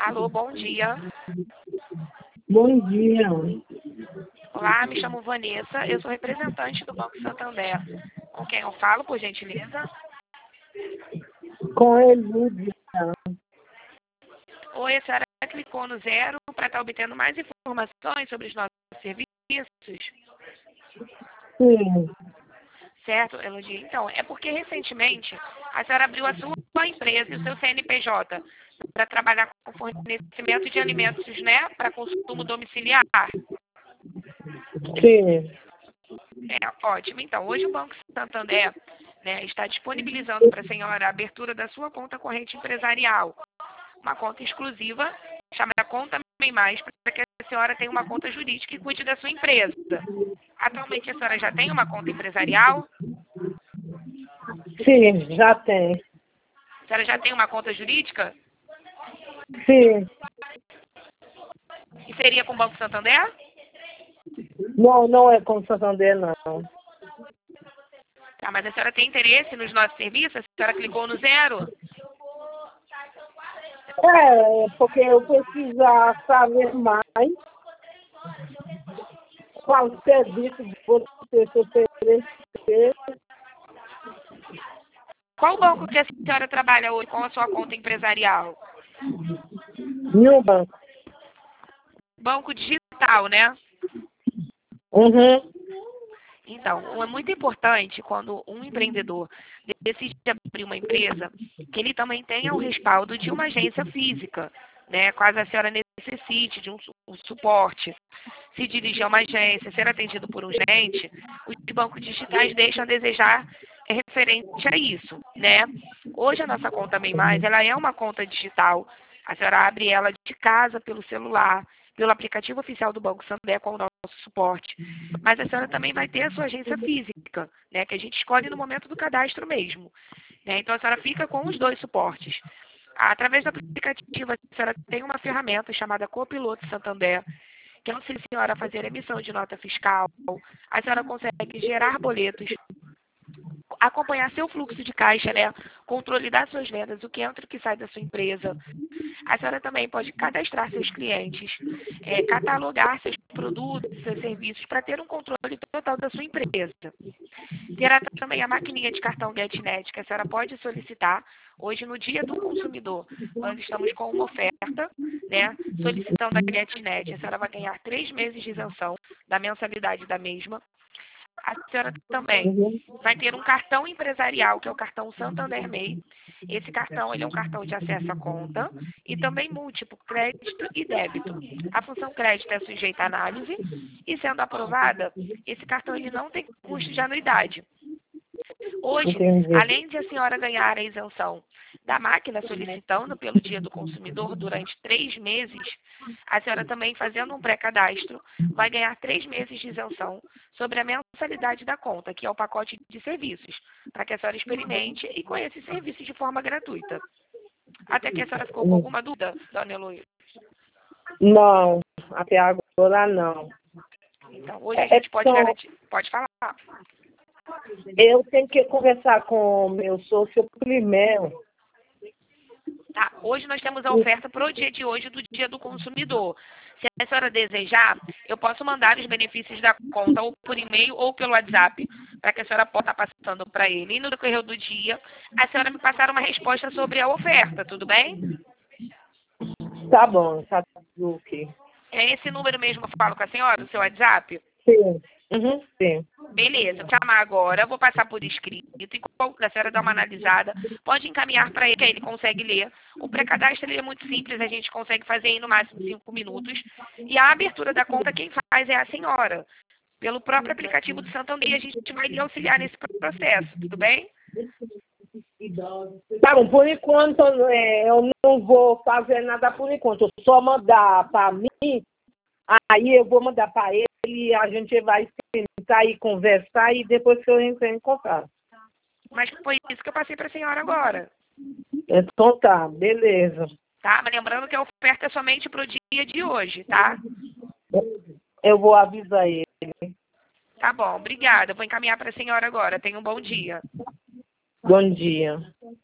Alô, bom dia. Bom dia. Olá, me chamo Vanessa, eu sou representante do Banco Santander. Com quem eu falo, por gentileza? Com ele, Oi, a senhora clicou no 0 para estar obtendo mais informações sobre os nossos serviços? sim. Certo, Elodie? Então, é porque recentemente a senhora abriu a sua empresa e o seu CNPJ para trabalhar com fornecimento de alimentos, né, para consumo domiciliar. Sim. É, ótimo. Então, hoje o Banco Santander, né, está disponibilizando para a senhora a abertura da sua conta corrente empresarial. Uma conta exclusiva, chamada Conta Bem Mais, para que a senhora tenha uma conta jurídica e cuide da sua empresa. Atualmente a senhora já tem uma conta empresarial? Sim, já tem. A senhora já tem uma conta jurídica? Sim. E seria com o Banco Santander? Não, não é com Santander, não. Tá, mas a senhora tem interesse nos nossos serviços? A senhora clicou no 0? Porque eu preciso saber mais qual serviço você oferecer. Qual banco que a senhora trabalha hoje com a sua conta empresarial? No banco. Banco digital, né? Uhum. Então, é muito importante quando um empreendedor decide abrir uma empresa, que ele também tenha o respaldo de uma agência física, né? Caso a senhora necessite de um suporte, se dirigir a uma agência, ser atendido por um gerente, os bancos digitais deixam a desejar referente a isso, né? Hoje a nossa conta Bem Mais, ela é uma conta digital. A senhora abre ela de casa pelo celular, pelo aplicativo oficial do Banco Santander com o nosso suporte. Mas a senhora também vai ter a sua agência física, né, que a gente escolhe no momento do cadastro mesmo. Né? Então a senhora fica com os dois suportes. Através do aplicativo, a senhora tem uma ferramenta chamada Copiloto Santander, que auxilia a senhora a fazer emissão de nota fiscal. A senhora consegue gerar boletos, acompanhar seu fluxo de caixa, né? Controle das suas vendas, o que entra e o que sai da sua empresa. A senhora também pode cadastrar seus clientes, catalogar seus produtos, seus serviços, para ter um controle total da sua empresa. Terá também a maquininha de cartão GetNet, que a senhora pode solicitar. Hoje, no Dia do Consumidor, nós estamos com uma oferta, né? Solicitando a GetNet, a senhora vai ganhar 3 meses de isenção da mensalidade da mesma. A senhora também vai ter um cartão empresarial, que é o cartão Santander MEI. Esse cartão ele é um cartão de acesso à conta e também múltiplo crédito e débito. A função crédito é sujeita à análise e, sendo aprovada, esse cartão ele não tem custo de anuidade. Hoje, Entendi. além de a senhora ganhar a isenção da máquina solicitando pelo Dia do Consumidor durante 3 meses, a senhora também, fazendo um pré-cadastro, vai ganhar 3 meses de isenção sobre a mensalidade da conta, que é o pacote de serviços, para que a senhora experimente e conheça os serviços de forma gratuita. Até que a senhora ficou com alguma dúvida, dona Heloísa? Não, até agora não. Então, hoje a gente pode garantir. Pode falar. Eu tenho que conversar com o meu sócio primeiro. Tá, hoje nós temos a oferta para o dia de hoje do Dia do Consumidor. Se a senhora desejar, eu posso mandar os benefícios da conta ou por e-mail ou pelo WhatsApp, para que a senhora possa estar passando para ele. E no decorrer do dia, a senhora me passar uma resposta sobre a oferta, tudo bem? Tá bom, tá tudo ok. É esse número mesmo que eu falo com a senhora, o seu WhatsApp? Sim. Uhum, sim. Beleza, vou chamar agora, vou passar por escrito e quando a senhora dá uma analisada, pode encaminhar para ele, que aí ele consegue ler. O pré-cadastro ele é muito simples, a gente consegue fazer em no máximo 5 minutos. E a abertura da conta, quem faz é a senhora. Pelo próprio aplicativo do Santander, a gente vai lhe auxiliar nesse processo, tudo bem? Tá bom, por enquanto eu não vou fazer nada por enquanto. Eu só mandar para mim, aí eu vou mandar para ele e a gente vai sentar e conversar e depois que eu entrar em contato. Mas foi isso que eu passei para a senhora agora. Então tá, beleza. Tá? Mas lembrando que a oferta é somente para o dia de hoje, tá? Eu vou avisar ele. Tá bom, obrigada. Eu vou encaminhar para a senhora agora. Tenha um bom dia. Bom dia.